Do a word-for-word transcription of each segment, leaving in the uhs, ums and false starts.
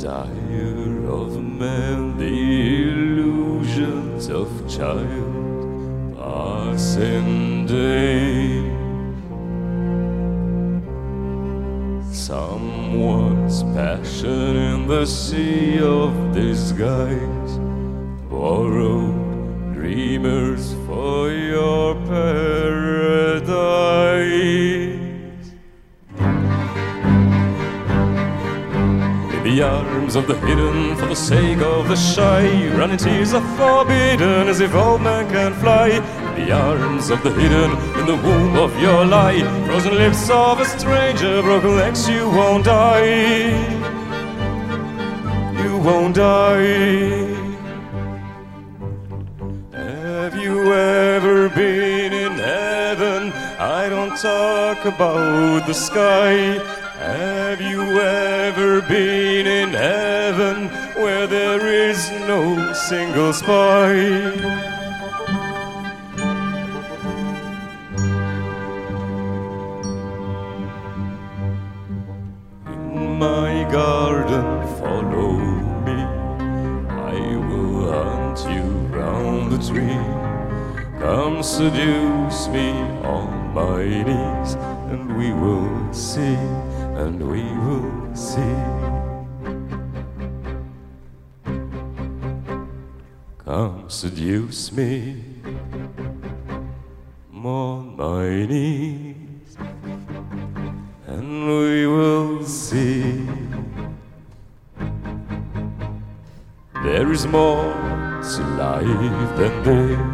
desire of man, the illusions of child passing day. Someone's passion in the sea of disguise, borrowed dreamers for your paradise. In the arms of the hidden, for the sake of the shy, running tears are forbidden, as if all men can fly. In the arms of the hidden, in the womb of your lie, frozen lips of a stranger, broken legs, you won't die. You won't die. Have you ever been in heaven? I don't talk about the sky. Have you ever been in heaven where there is no single spy? In my garden, follow me. I will hunt you round the tree. Come seduce me on my knees, and we will see, and we will see. Come seduce me on my knees, and we will see. There is more to life than this.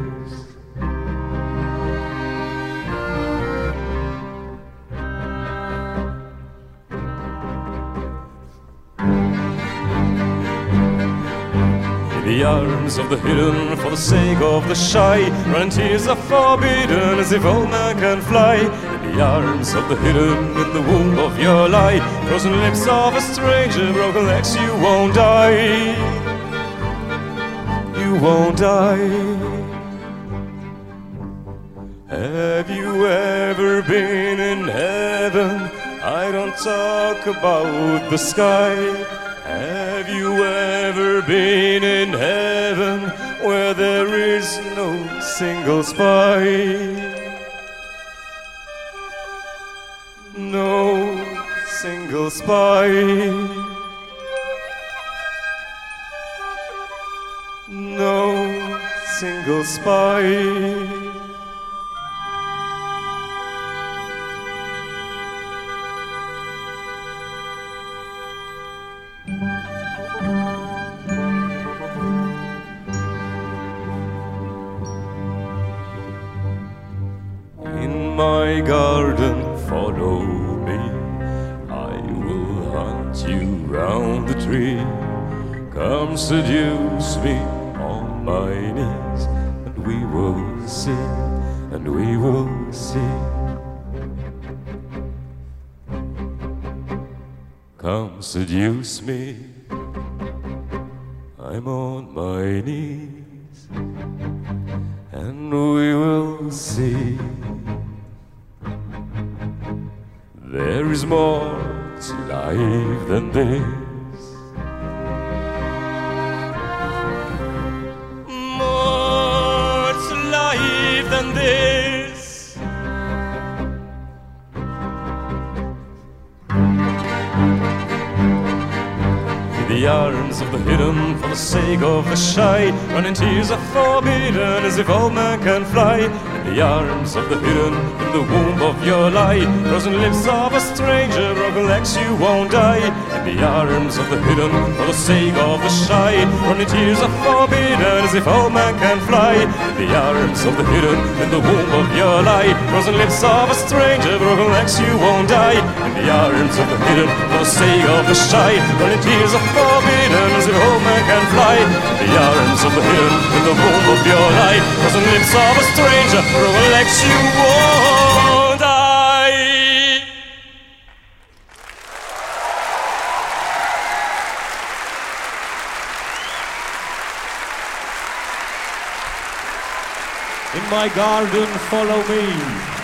In the arms of the hidden, for the sake of the shy, running tears are forbidden, as if all men can fly. In the arms of the hidden, in the womb of your lie, frozen lips of a stranger, broken legs, you won't die. You won't die. Have you ever been in heaven? I don't talk about the sky. Have you ever been in heaven where there is no single spy? No single spy. No single spy. In my garden, follow me. I will hunt you round the tree. Come seduce me on my knees, and we will see, and we will see. Come seduce me. I'm on my knees, and we will see. There is more to life than this. More to life than this. In the arms of the hidden, for the sake of the shy, running tears are forbidden, as if all men can fly. In the arms of the hidden, in the womb of your lie, frozen lips of a stranger, broken legs, you won't die. In the arms of the hidden, for the sake of the shy, running tears are forbidden, as if all men can fly. In the arms of the hidden, in the womb of your lie, frozen lips of a stranger, broken legs, you won't die. In the arms of the hidden, for the sake of the shy, running tears are forbidden, as if all men can fly. In the arms of the hidden, in the womb of your lie, frozen lips of a stranger, broken legs, you won't die. In my garden, follow me.